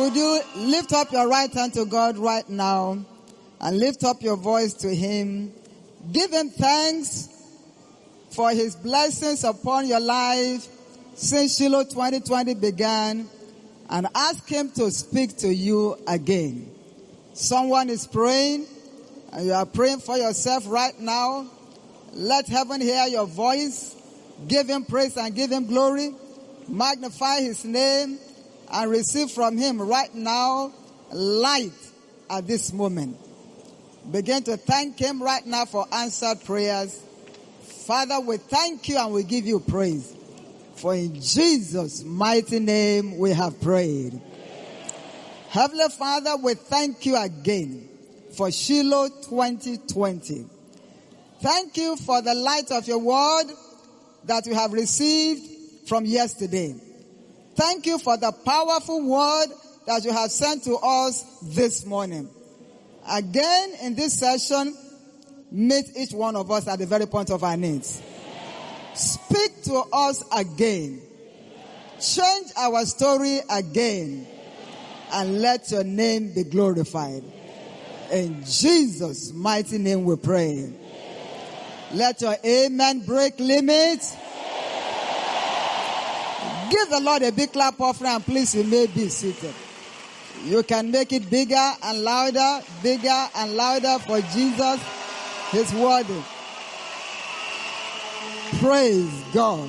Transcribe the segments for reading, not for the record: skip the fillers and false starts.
would you lift up your right hand to God right now and lift up your voice to Him. Give Him thanks for His blessings upon your life since Shiloh 2020 began, and ask Him to speak to you again. Someone is praying, and you are praying for yourself right now. Let heaven hear your voice. Give Him praise and give Him glory. Magnify His name and receive from Him right now light at this moment. Begin to thank Him right now for answered prayers. Father, we thank you and we give you praise. For in Jesus' mighty name we have prayed. Amen. Heavenly Father, we thank you again for Shiloh 2020. Thank you for the light of your word that we have received from yesterday. Thank you for the powerful word that you have sent to us this morning. Again, in this session, meet each one of us at the very point of our needs. Speak to us again. Change our story again. And let your name be glorified. In Jesus' mighty name we pray. Let your amen break limits. Give the Lord a big clap offering, and please, you may be seated. You can make it bigger and louder for Jesus. He's worthy. Praise God.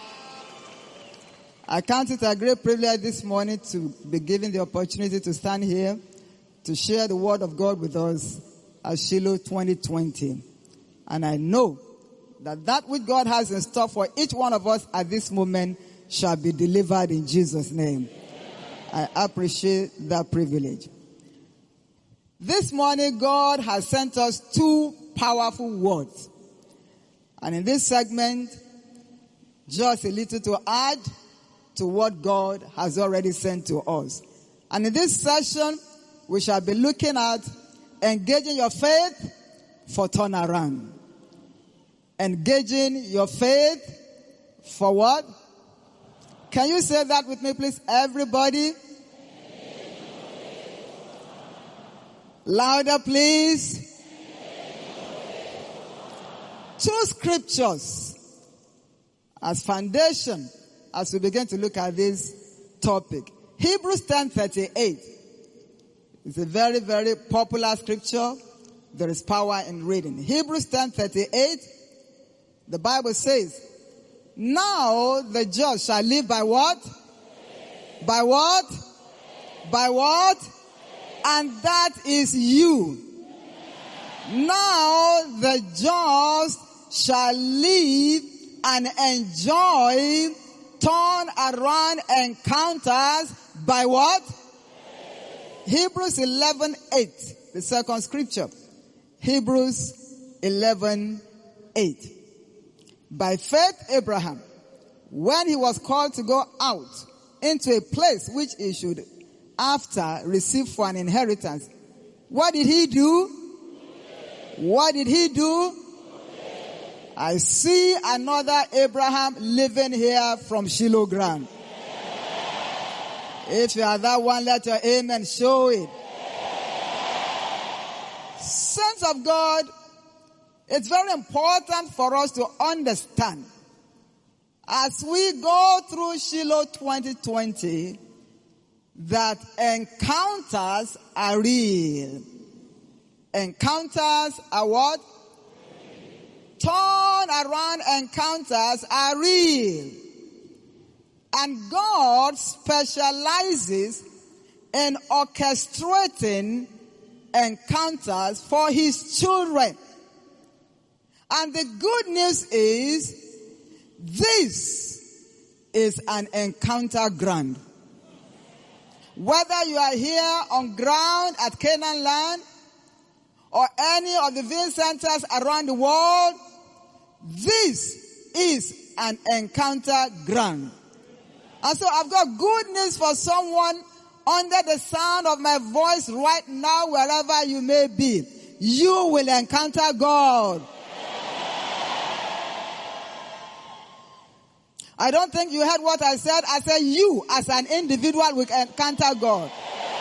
I count it a great privilege this morning to be given the opportunity to stand here to share the word of God with us at Shiloh 2020. And I know that which God has in store for each one of us at this moment shall be delivered in Jesus' name. I appreciate that privilege. This morning, God has sent us two powerful words. And in this segment, just a little to add to what God has already sent to us. And in this session, we shall be looking at engaging your faith for turnaround. Engaging your faith for what? Can you say that with me, please? Everybody. Louder, please. Two scriptures as foundation as we begin to look at this topic. Hebrews 10:38 is a very, very popular scripture. There is power in reading. Hebrews 10:38, the Bible says, now the just shall live by what? By what? By what? And that is you. Now the just shall live and enjoy turn around encounters by what? Hebrews 11:8, the second scripture. Hebrews 11:8. By faith Abraham, when he was called to go out into a place which he should after receive for an inheritance, what did he do? What did he do? I see another Abraham living here from Shiloh ground. If you are that one, let your amen show it. Saints of God, it's very important for us to understand as we go through Shiloh 2020 that encounters are real. Encounters are what? Turn around encounters are real. And God specializes in orchestrating encounters for His children. And the good news is, this is an encounter ground. Whether you are here on ground at Canaan land or any of the viewing centers around the world, this is an encounter ground. And so I've got good news for someone under the sound of my voice right now, wherever you may be. You will encounter God. I don't think you heard what I said. I said you as an individual will encounter God.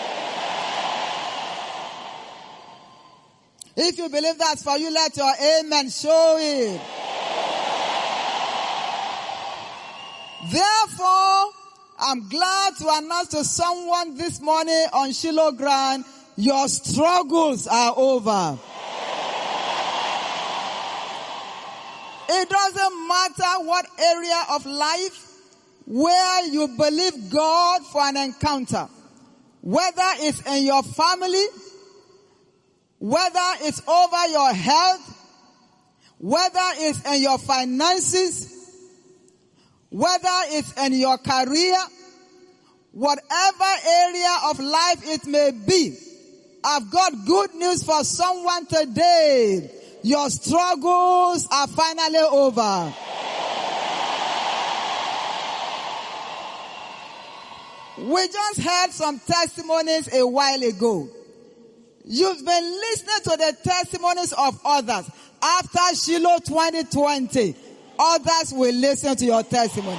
If you believe that's for you, let your amen show it. Therefore, I'm glad to announce to someone this morning on Shiloh Ground, your struggles are over. It doesn't matter what area of life where you believe God for an encounter. Whether it's in your family, whether it's over your health, whether it's in your finances, whether it's in your career, whatever area of life it may be, I've got good news for someone today. Your struggles are finally over. We just heard some testimonies a while ago. You've been listening to the testimonies of others. After Shiloh 2020, others will listen to your testimony.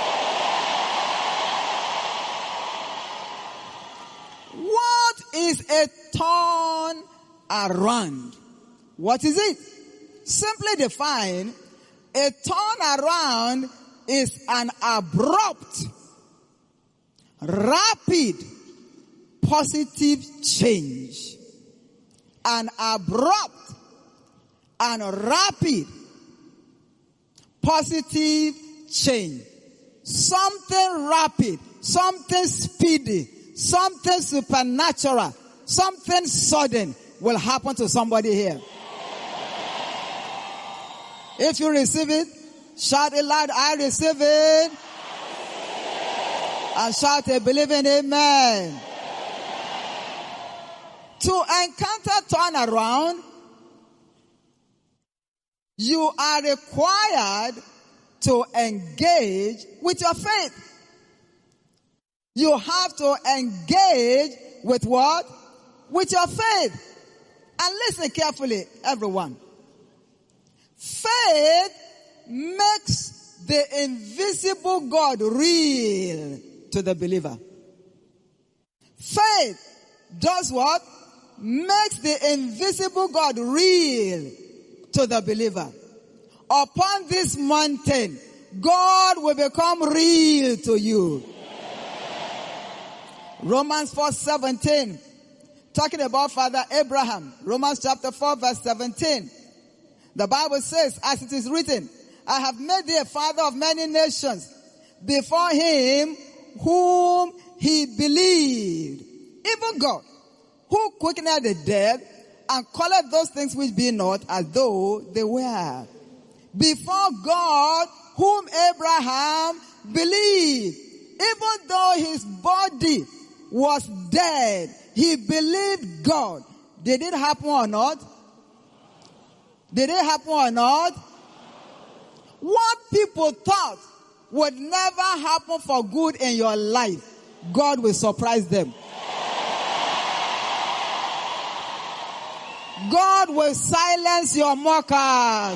What is a turn around? What is it? Simply defined, a turn around is an abrupt, rapid, positive change. An abrupt and rapid, positive change. Something rapid, something speedy, something supernatural, something sudden will happen to somebody here. If you receive it, shout it loud, I receive it. And shout a believing amen. To encounter turnaround, you are required to engage with your faith. You have to engage with what? With your faith. And listen carefully, everyone. Faith makes the invisible God real to the believer. Faith does what? Makes the invisible God real to the believer. Upon this mountain, God will become real to you. Romans 4:17, talking about Father Abraham. Romans chapter 4 verse 17. The Bible says, as it is written, I have made thee a father of many nations before him whom he believed. Even God, who quickeneth the dead and calleth those things which be not as though they were. Before God, whom Abraham believed. Even though his body was dead, he believed God. Did it happen or not? Did it happen or not? What people thought would never happen for good in your life, God will surprise them. God will silence your mockers.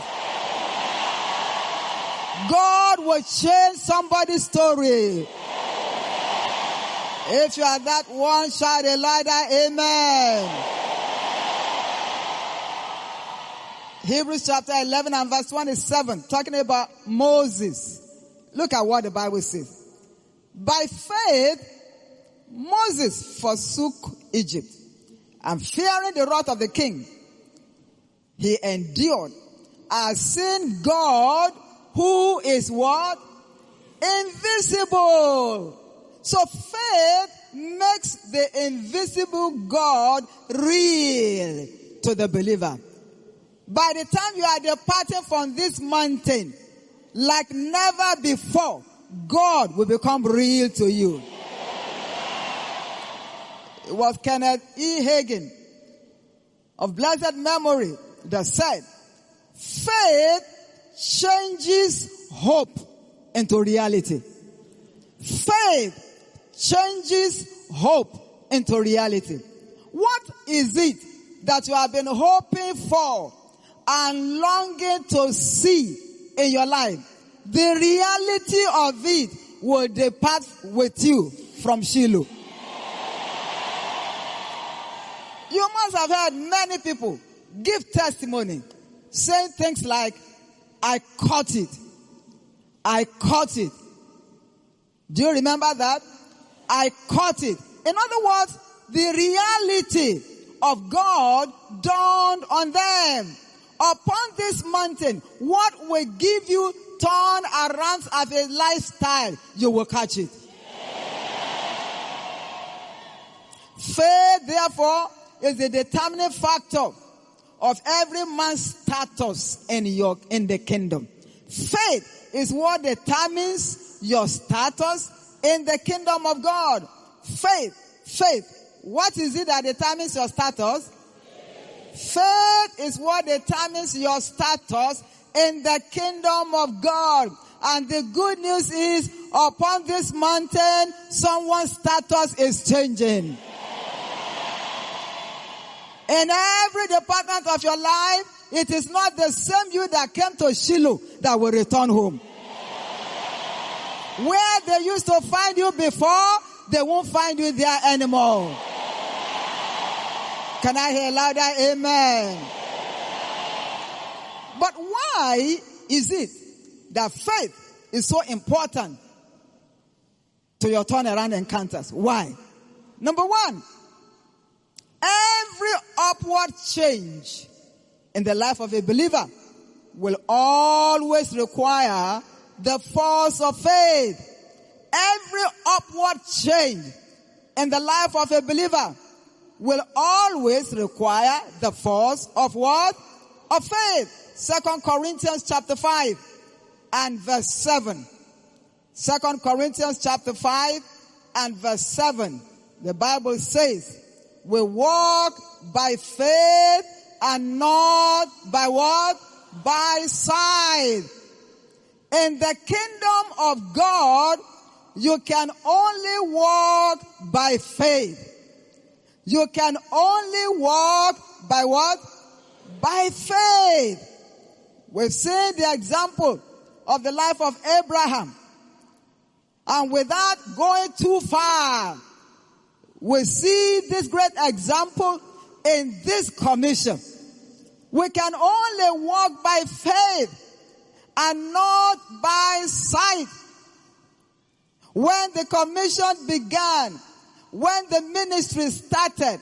God will change somebody's story. If you are that one, shout a louder amen. Hebrews chapter 11 and verse 27, talking about Moses. Look at what the Bible says. By faith, Moses forsook Egypt, and fearing the wrath of the king, he endured, as seeing God, who is what? Invisible. So faith makes the invisible God real to the believer. By the time you are departing from this mountain, like never before, God will become real to you. It was Kenneth E. Hagin of blessed memory that said, faith changes hope into reality. Faith changes hope into reality. What is it that you have been hoping for and longing to see in your life? The reality of it will depart with you from Shiloh. You must have heard many people give testimony, saying things like, I caught it. I caught it. Do you remember that? I caught it. In other words, the reality of God dawned on them. Upon this mountain, what will give you turn around of a lifestyle, you will catch it. Faith, therefore, is the determining factor of every man's status in the kingdom. Faith is what determines your status in the kingdom of God. Faith. What is it that determines your status? Faith is what determines your status in the kingdom of God. And the good news is, upon this mountain, someone's status is changing. In every department of your life, it is not the same you that came to Shiloh that will return home. Where they used to find you before, they won't find you there anymore. Can I hear louder? Amen. But why is it that faith is so important to your turnaround encounters? Why? Number one, every upward change in the life of a believer will always require the force of faith. Every upward change in the life of a believer will always require the force of what? Of faith. 2 Corinthians chapter 5 and verse 7. 2 Corinthians chapter 5 and verse 7. The Bible says, we walk by faith and not by what? By sight. In the kingdom of God, you can only walk by faith. You can only walk by what? By faith. We've seen the example of the life of Abraham. And without going too far, we see this great example in this commission. We can only walk by faith and not by sight. When the commission began, when the ministry started,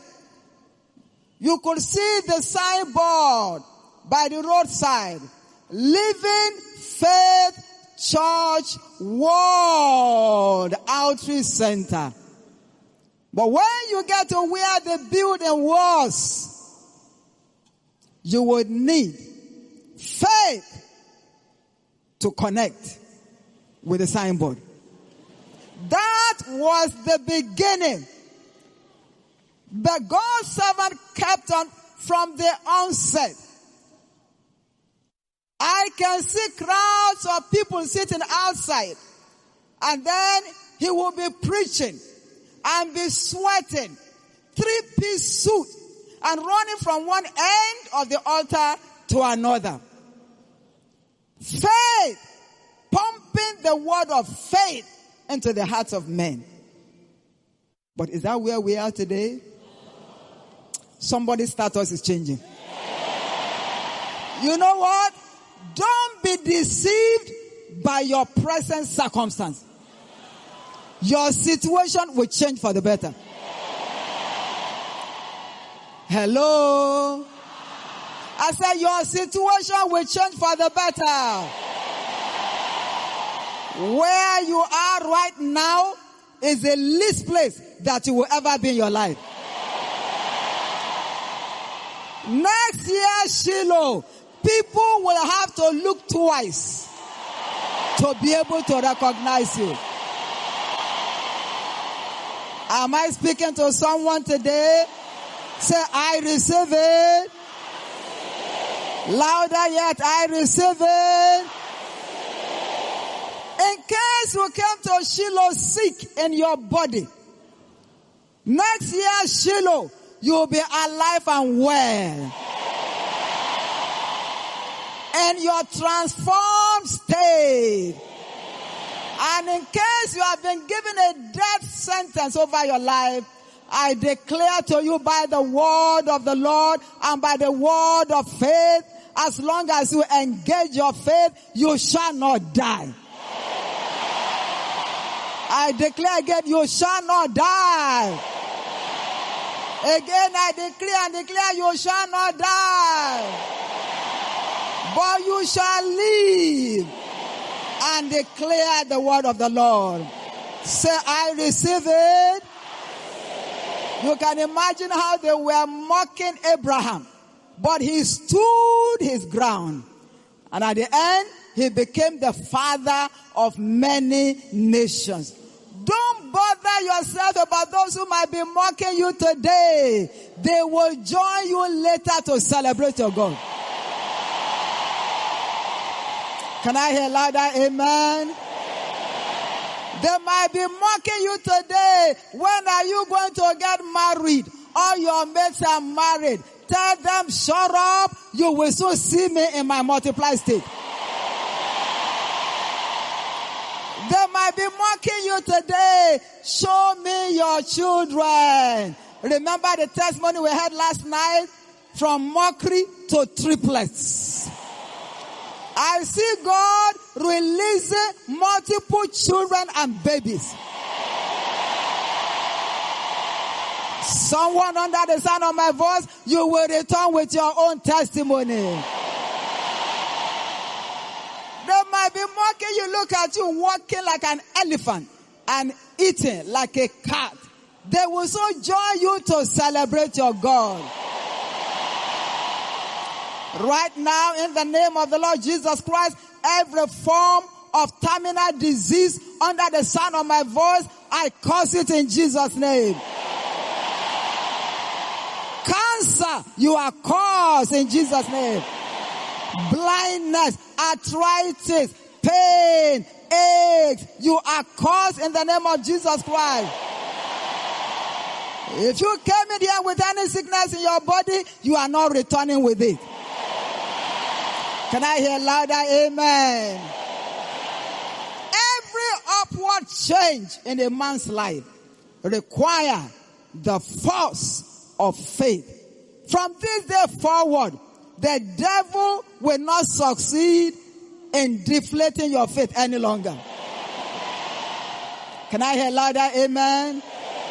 you could see the signboard by the roadside, Living Faith Church World Outreach Center. But when you get to where the building was, you would need faith to connect with the signboard. That was the beginning. But God's servant kept on from the onset. I can see crowds of people sitting outside, and then he will be preaching and be sweating, 3-piece suit, and running from one end of the altar to another. Faith, pumping the word of faith into the hearts of men. But is that where we are today? Somebody's status is changing. You know what? Don't be deceived by your present circumstance. Your situation will change for the better. Hello? I said your situation will change for the better. Where you are right now is the least place that you will ever be in your life. Next year, Shiloh, people will have to look twice to be able to recognize you. Am I speaking to someone today? Say, I receive it. Louder yet, I receive it. In case you came to Shiloh sick in your body, next year, Shiloh, you will be alive and well. In your transformed state. And in case you have been given a death sentence over your life, I declare to you by the word of the Lord and by the word of faith, as long as you engage your faith, you shall not die. I declare again, you shall not die. Again, I declare and declare, you shall not die, but you shall live and declare the word of the Lord. Say, I receive it. You can imagine how they were mocking Abraham, but he stood his ground. And at the end, he became the father of many nations. Don't bother yourself about those who might be mocking you today. They will join you later to celebrate your God. Can I hear louder? Amen. They might be mocking you today. When are you going to get married? All your mates are married. Tell them, shut up. You will soon see me in my multiplied state. They might be mocking you today. Show me your children. Remember the testimony we had last night? From mockery to triplets. I see God releasing multiple children and babies. Someone under the sound of my voice, you will return with your own testimony. They might be mocking you. Look at you walking like an elephant and eating like a cat. They will so join you to celebrate your God. Right now, in the name of the Lord Jesus Christ, every form of terminal disease under the sound of my voice, I curse it in Jesus' name. Cancer, you are cursed in Jesus' name. Blindness, arthritis, pain, aches, you are cursed in the name of Jesus Christ. If you came in here with any sickness in your body, you are not returning with it. Can I hear louder? Amen. Every upward change in a man's life requires the force of faith. From this day forward, the devil will not succeed in deflating your faith any longer. Can I hear louder? Amen.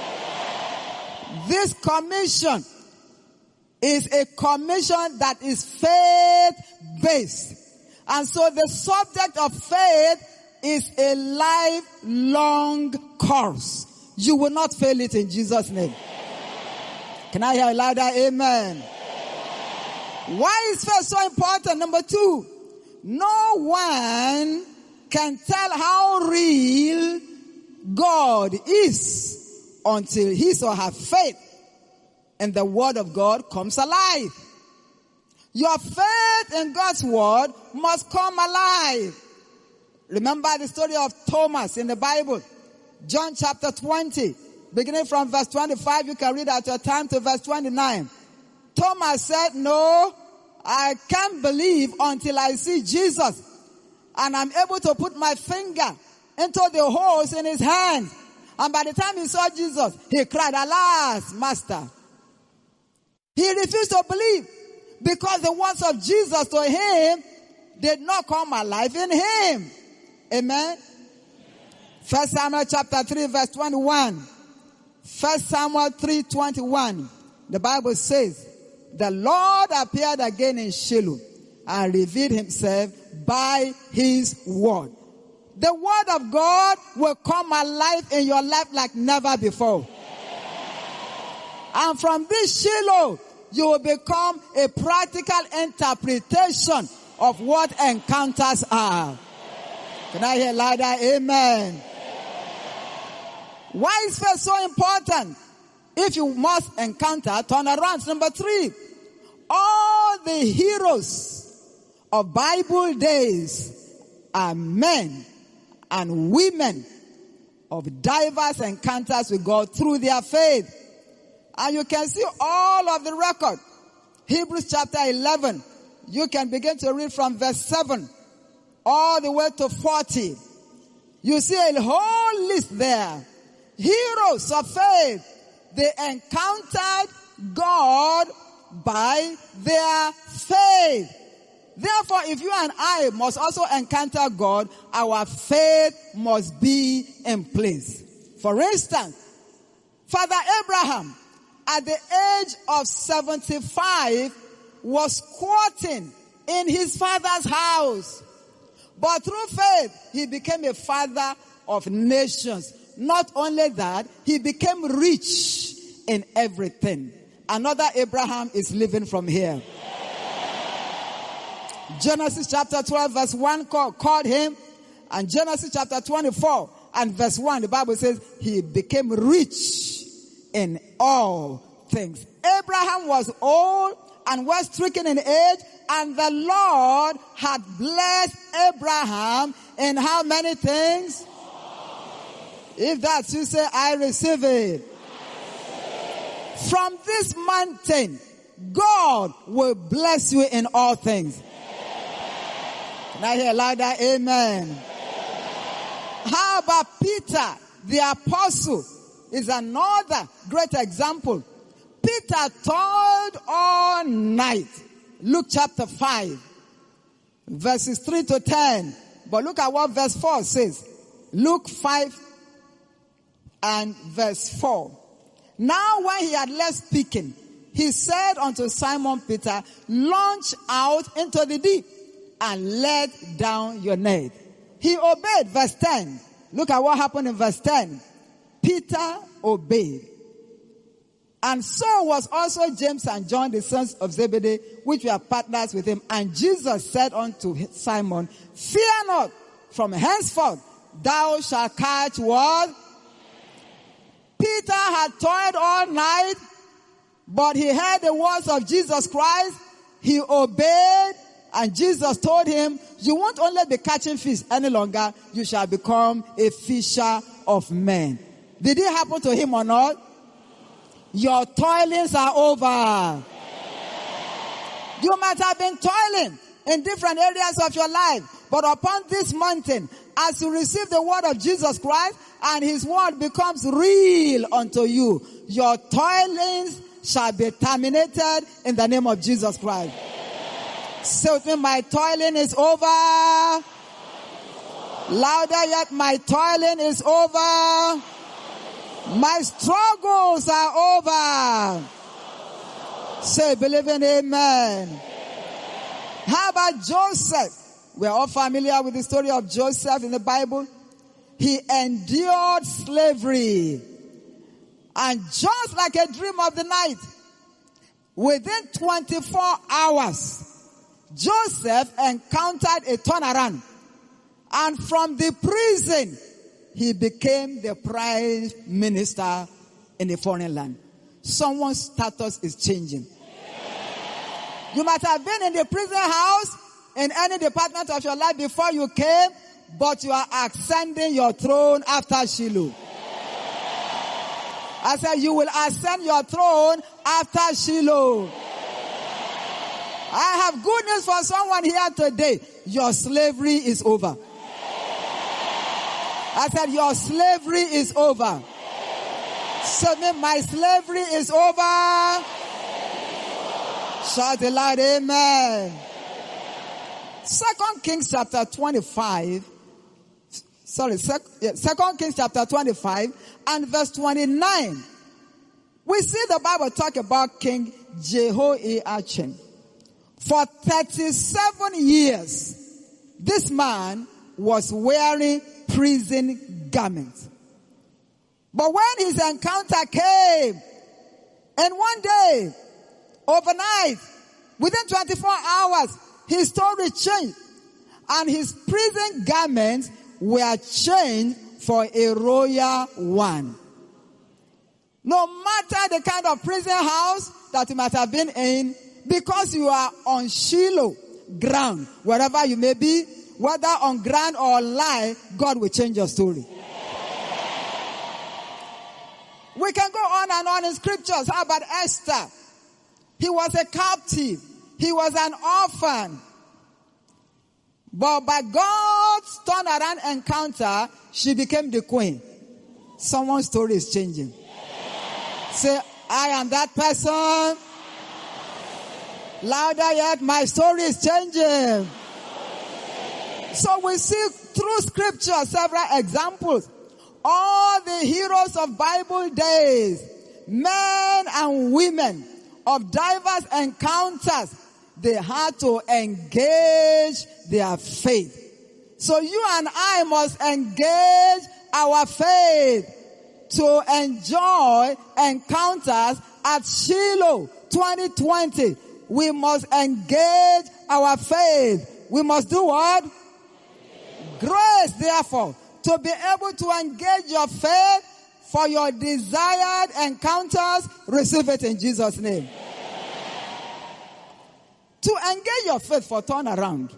This commission is a commission that is faith-based. And so the subject of faith is a lifelong course. You will not fail it in Jesus' name. Can I hear louder? Amen. Why is faith so important? Number 2, no one can tell how real God is until his or her faith in the word of God comes alive. Your faith in God's word must come alive. Remember the story of Thomas in the Bible. John chapter 20, beginning from verse 25, you can read at your time to verse 29. Thomas said, no, I can't believe until I see Jesus. And I'm able to put my finger into the holes in his hand. And by the time he saw Jesus, he cried, alas, Master. He refused to believe because the words of Jesus to him did not come alive in him. Amen. 1 Samuel chapter 3 verse 21. 1 Samuel 3:21. The Bible says, the Lord appeared again in Shiloh and revealed himself by his word. The word of God will come alive in your life like never before. And from this Shiloh, you will become a practical interpretation of what encounters are. Can I hear louder? Amen. Why is faith so important? If you must encounter, turn around. Number 3, all the heroes of Bible days are men and women of diverse encounters with God through their faith. And you can see all of the record. Hebrews chapter 11. You can begin to read from verse 7 all the way to 40. You see a whole list there. Heroes of faith They encountered God by their faith. Therefore, if you and I must also encounter God, our faith must be in place. For instance, Father Abraham, at the age of 75, was squatting in his father's house. But through faith, he became a father of nations. Not only that, he became rich in everything. Another Abraham is living from here. Genesis chapter 12 verse 1 called him. And Genesis chapter 24 and verse 1, the Bible says he became rich in all things. Abraham was old and was stricken in age, and the Lord had blessed Abraham in how many things? If that's you, say, I receive it. From this mountain, God will bless you in all things. Can I hear louder? Amen. How about Peter, the apostle, is another great example. Peter toiled all night. Luke chapter 5, verses 3 to 10. But look at what verse 4 says. Luke 5 and verse 4. Now when he had left speaking, he said unto Simon Peter, launch out into the deep and let down your net. He obeyed. Verse 10. Look at what happened in verse 10. Peter obeyed. And so was also James and John, the sons of Zebedee, which were partners with him. And Jesus said unto Simon, fear not, from henceforth thou shalt catch what? Peter had toiled all night, but he heard the words of Jesus Christ. He obeyed, and Jesus told him, you won't only be catching fish any longer, you shall become a fisher of men. Did it happen to him or not? Your toilings are over. You might have been toiling in different areas of your life, but upon this mountain, as you receive the word of Jesus Christ and his word becomes real unto you, your toilings shall be terminated in the name of Jesus Christ. Say with me, my toiling is over. Louder yet, my toiling is over. My struggles are over. Say, believing amen. How about Joseph? We're all familiar with the story of Joseph in the Bible. He endured slavery. And just like a dream of the night, within 24 hours, Joseph encountered a turnaround. And from the prison, he became the prime minister in a foreign land. Someone's status is changing. You might have been in the prison house in any department of your life before you came, but you are ascending your throne after Shiloh. I said you will ascend your throne after Shiloh. I have good news for someone here today. Your slavery is over. I said your slavery is over. So my slavery is over. Shout aloud, amen. 2 Kings chapter 25. 2 Kings chapter 25 and verse 29. We see the Bible talk about King Jehoiachin. For 37 years, this man was wearing prison garments. But when his encounter came, and one day, overnight, within 24 hours, his story changed. And his prison garments were changed for a royal one. No matter the kind of prison house that you might have been in, because you are on Shiloh ground, wherever you may be, whether on ground or online, God will change your story. We can go on and on in scriptures. How about Esther? He was a captive. He was an orphan. But by God's turnaround encounter, she became the queen. Someone's story is changing. Say, I am that person. Louder yet, my story is changing. So we see through scripture several examples. All the heroes of Bible days, men and women of diverse encounters, they had to engage their faith. So you and I must engage our faith to enjoy encounters at Shiloh 2020. We must engage our faith. We must do what? Grace, therefore, to be able to engage your faith for your desired encounters, receive it in Jesus' name. To engage your faith for turnaround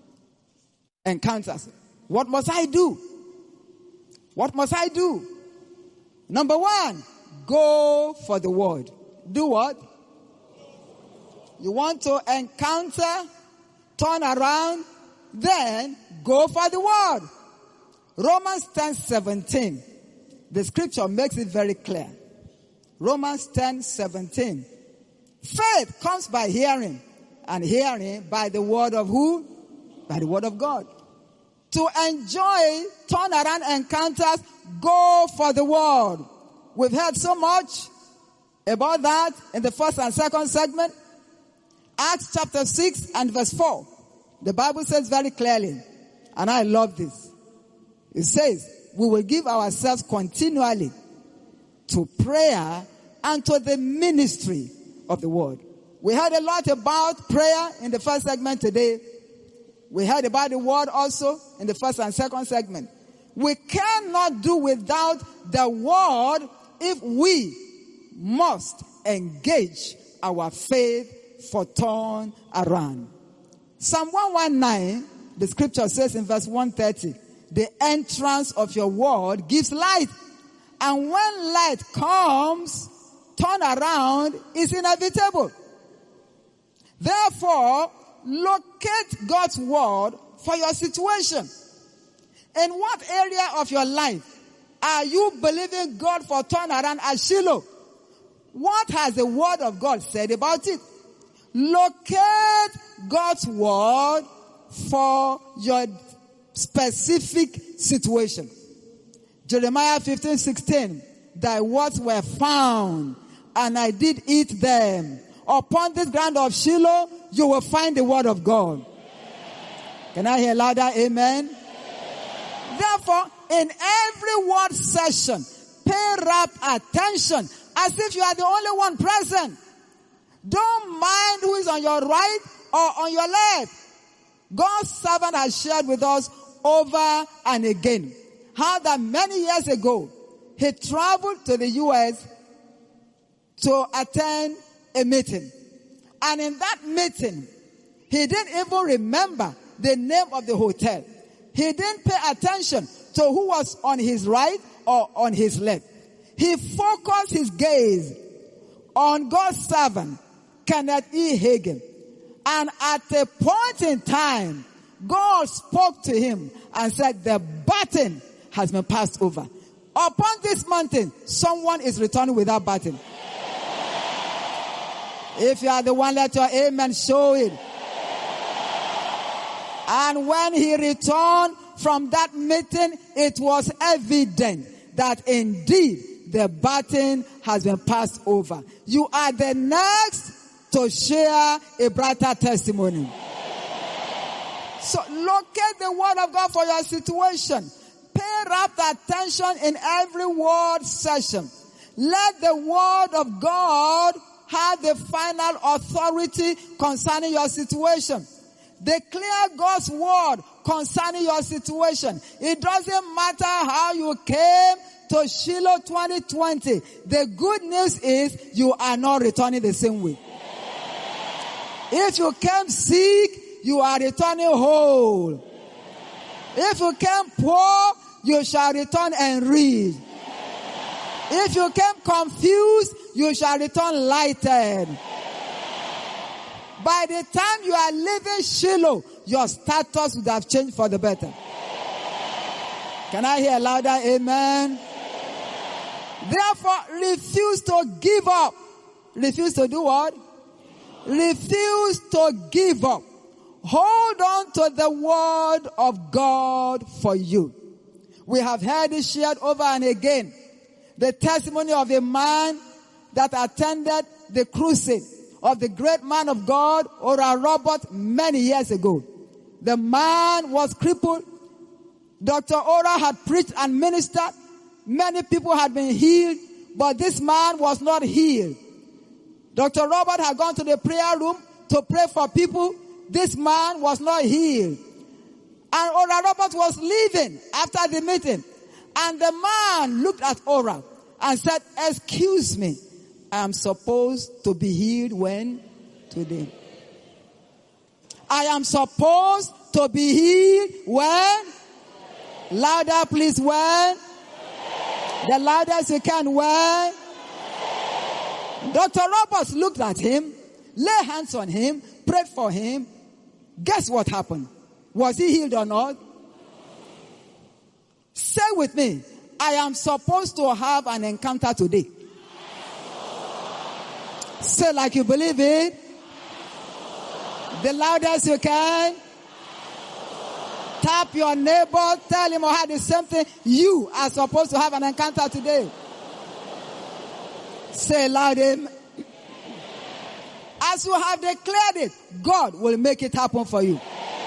encounters, what must I do? What must I do? Number one, go for the word. Do what? You want to encounter, turn around, then go for the word. Romans 10:17. The scripture makes it very clear. Romans 10:17. Faith comes by hearing, and hearing by the word of who? By the word of God. To enjoy turnaround encounters, go for the word. We've heard so much about that in the first and second segment. Acts chapter 6 and verse 4. The Bible says very clearly, and I love this. It says, we will give ourselves continually to prayer and to the ministry of the word. We heard a lot about prayer in the first segment today. We heard about the word also in the first and second segment. We cannot do without the word if we must engage our faith for turn around. Psalm 119, the scripture says in verse 130, the entrance of your word gives light. And when light comes, turn around is inevitable. Therefore, locate God's word for your situation. In what area of your life are you believing God for turnaround at Shiloh? What has the word of God said about it? Locate God's word for your specific situation. Jeremiah 15:16. Thy words were found, and I did eat them. Upon this ground of Shiloh, you will find the word of God. Can I hear louder? Amen. Therefore, in every word session, pay rapt attention as if you are the only one present. Don't mind who is on your right or on your left. God's servant has shared with us over and again how that many years ago he traveled to the U.S. to attend a meeting. And in that meeting, he didn't even remember the name of the hotel. He didn't pay attention to who was on his right or on his left. He focused his gaze on God's servant, Kenneth E. Hagin. And at a point in time, God spoke to him and said, the baton has been passed over. Upon this mountain, someone is returning with that baton. If you are the one, let your amen show it. And when he returned from that meeting, it was evident that indeed the baton has been passed over. You are the next to share a brighter testimony. So locate the word of God for your situation. Pay rapt attention in every word session. Let the word of God have the final authority concerning your situation. Declare God's word concerning your situation. It doesn't matter how you came to Shiloh 2020. The good news is you are not returning the same way. If you came sick, you are returning whole. If you came poor, you shall return enriched. If you came confused, you shall return lighted. By the time you are leaving Shiloh, your status would have changed for the better. Can I hear louder? Amen. Therefore, refuse to give up. Refuse to do what? Refuse to give up. Hold on to the word of God for you. We have heard it shared over and again. The testimony of a man that attended the crusade of the great man of God, Oral Roberts, many years ago. The man was crippled. Dr. Oral had preached and ministered. Many people had been healed, but this man was not healed. Dr. Robert had gone to the prayer room to pray for people. This man was not healed. And Oral Robert was leaving after the meeting. And the man looked at Oral and said, excuse me, I am supposed to be healed when? Today. I am supposed to be healed when? Louder please, when? The loudest you can, when? Dr. Roberts looked at him, laid hands on him, prayed for him. Guess what happened? Was he healed or not? Say with me, I am supposed to have an encounter today. Say like you believe it. The loudest you can. Tap your neighbor, tell him or her the same thing. You are supposed to have an encounter today. Say loud, amen. As you have declared it, God will make it happen for you.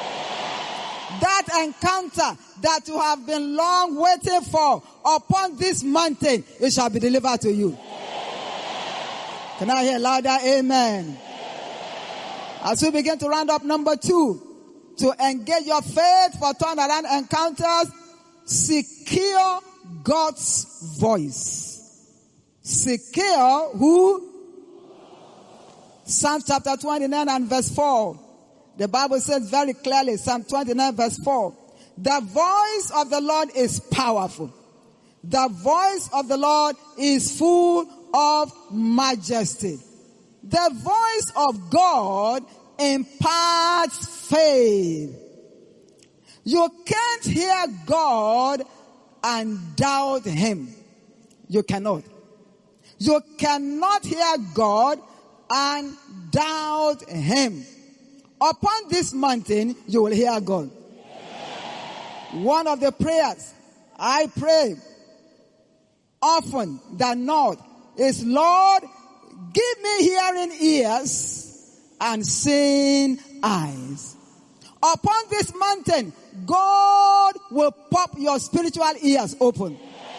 That encounter that you have been long waiting for upon this mountain, it shall be delivered to you. Can I hear louder? Amen. As we begin to round up number 2, to engage your faith for turnaround encounters, secure God's voice. Secure who? Psalm chapter 29 and verse 4. The Bible says very clearly, Psalm 29 verse 4, the voice of the Lord is powerful. The voice of the Lord is full of majesty. The voice of God imparts faith. You can't hear God and doubt him. You cannot. You cannot hear God and doubt him. Upon this mountain, you will hear God. One of the prayers I pray often than not is, Lord, give me hearing ears and seeing eyes. Upon this mountain, God will pop your spiritual ears open.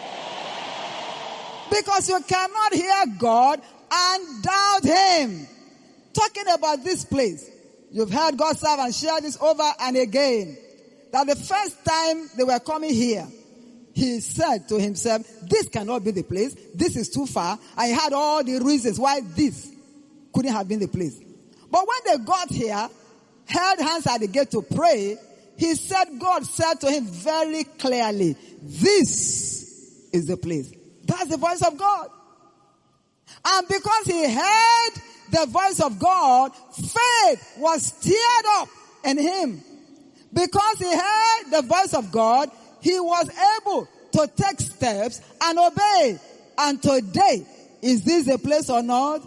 Because you cannot hear God and doubt him. Talking about this place, you've heard God's servant share this over and again, that the first time they were coming here, he said to himself, this cannot be the place. This is too far. I had all the reasons why this couldn't have been the place. But when they got here, held hands at the gate to pray, he said, God said to him very clearly, this is the place. That's the voice of God. And because he heard the voice of God, faith was stirred up in him. Because he heard the voice of God, he was able to take steps and obey. And today, is this the place or not?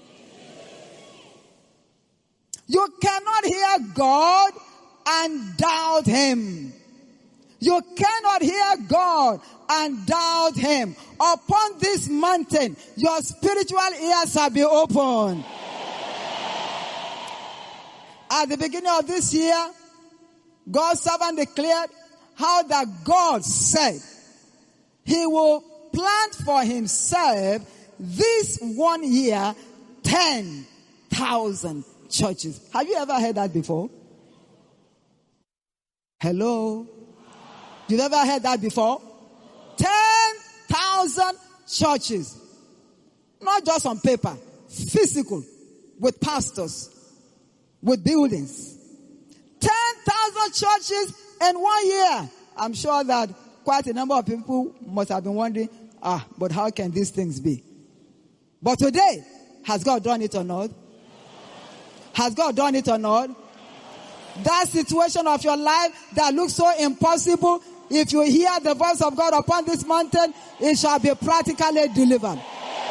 You cannot hear God and doubt him. You cannot hear God and doubt him. Upon this mountain, your spiritual ears shall be open. At the beginning of this year, God's servant declared how that God said he will plant for himself this 1 year 10,000 churches. Have you ever heard that before? Hello? You've ever heard that before? 10,000 churches. Not just on paper. Physical. With pastors. With buildings. 10,000 churches in 1 year. I'm sure that quite a number of people must have been wondering, but how can these things be? But today, has God done it or not? Has God done it or not? That situation of your life that looks so impossible, if you hear the voice of God upon this mountain, it shall be practically delivered.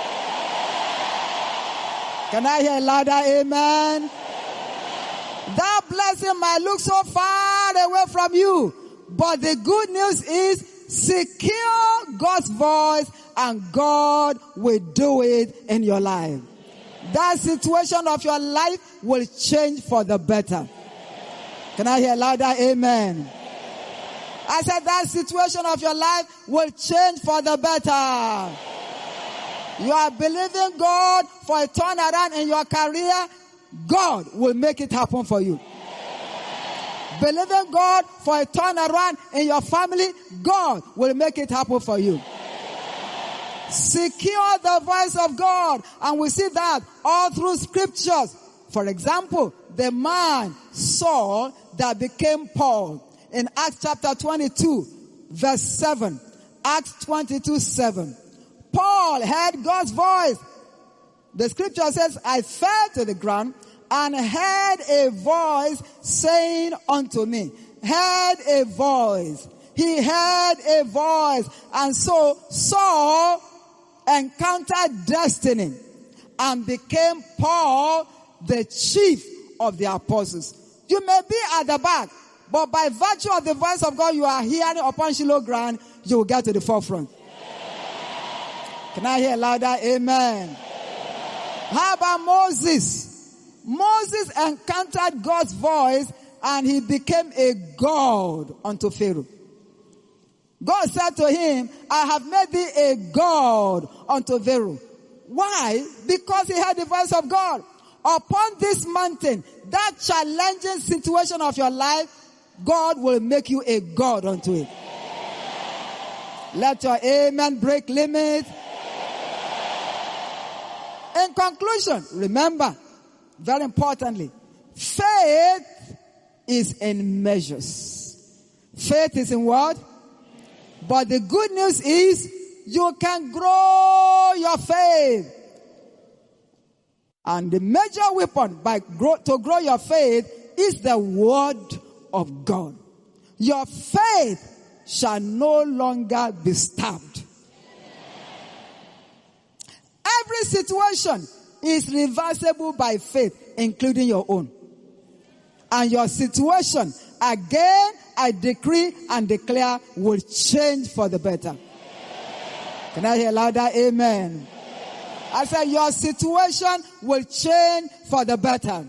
Can I hear a louder amen? That blessing might look so far away from you, but the good news is secure God's voice and God will do it in your life. That situation of your life will change for the better. Can I hear a louder amen? I said that situation of your life will change for the better. You are believing God for a turnaround in your career, God will make it happen for you. Believing God for a turnaround in your family, God will make it happen for you. Secure the voice of God, and we see that all through scriptures. For example, the man Saul that became Paul in Acts chapter 22 verse 7. Acts 22:7. Paul heard God's voice. The scripture says, I fell to the ground and heard a voice saying unto me. Heard a voice. He heard a voice. And so Saul encountered destiny and became Paul, the chief of the apostles. You may be at the back, but by virtue of the voice of God you are hearing upon Shiloh ground, you will get to the forefront. Can I hear louder? Amen. How about Moses? Moses encountered God's voice and he became a god unto Pharaoh. God said to him, I have made thee a god unto Pharaoh. Why? Because he heard the voice of God. Upon this mountain, that challenging situation of your life, God will make you a god unto it. Let your amen break limits. In conclusion, remember, very importantly, faith is in measures. Faith is in what? But the good news is you can grow your faith. And the major weapon to grow your faith is the word of God. Your faith shall no longer be stopped. Every situation is reversible by faith, including your own. And your situation, again, I decree and declare, will change for the better. Can I hear louder? Amen. I said your situation will change for the better.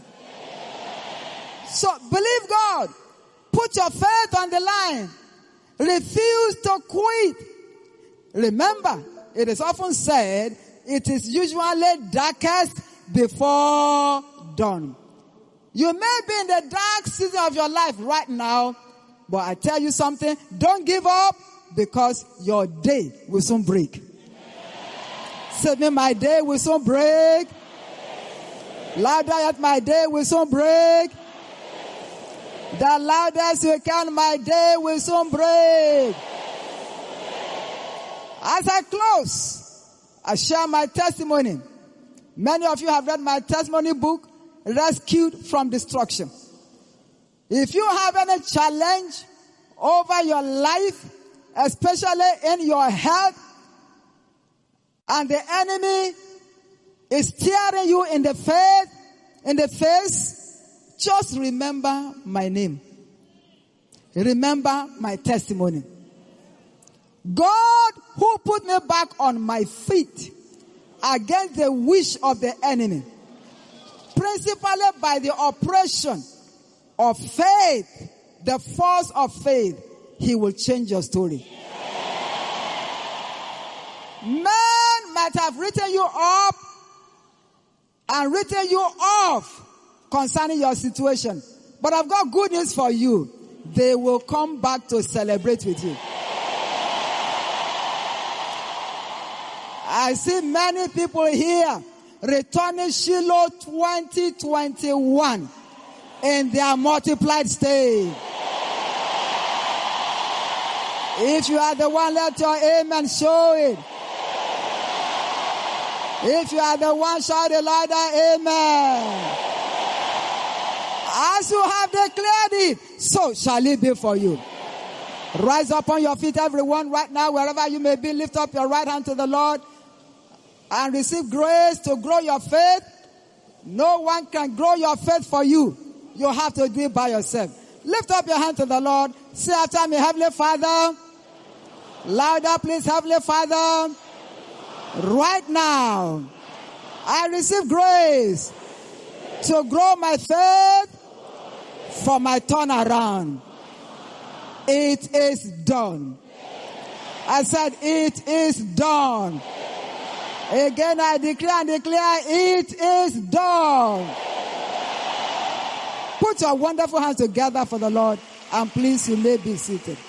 So believe God. Put your faith on the line. Refuse to quit. Remember, it is often said, it is usually darkest before dawn. You may be in the dark season of your life right now, but I tell you something, don't give up because your day will soon break. Say me, my day will soon break. Louder yet, my day will soon break. The loudest you can, my day will soon break. As I close, I share my testimony. Many of you have read my testimony book, Rescued from Destruction. If you have any challenge over your life, especially in your health, and the enemy is tearing you in the face, just remember my name. Remember my testimony. God who put me back on my feet against the wish of the enemy, principally by the oppression of faith, the force of faith, he will change your story. Men might have written you up and written you off concerning your situation, but I've got good news for you. They will come back to celebrate with you. I see many people here returning Shiloh 2021 in their multiplied state. If you are the one, let your amen show it. If you are the one, shout a louder amen. As you have declared it, so shall it be for you. Rise up on your feet, everyone, right now, wherever you may be. Lift up your right hand to the Lord and receive grace to grow your faith. No one can grow your faith for you. You have to do it by yourself. Lift up your hand to the Lord. Say after me, Heavenly Father. Louder, please. Heavenly Father. Right now, I receive grace to grow my faith for my turnaround. It is done. I said, it is done. Again, I declare and declare, it is done. Put your wonderful hands together for the Lord, and please, you may be seated.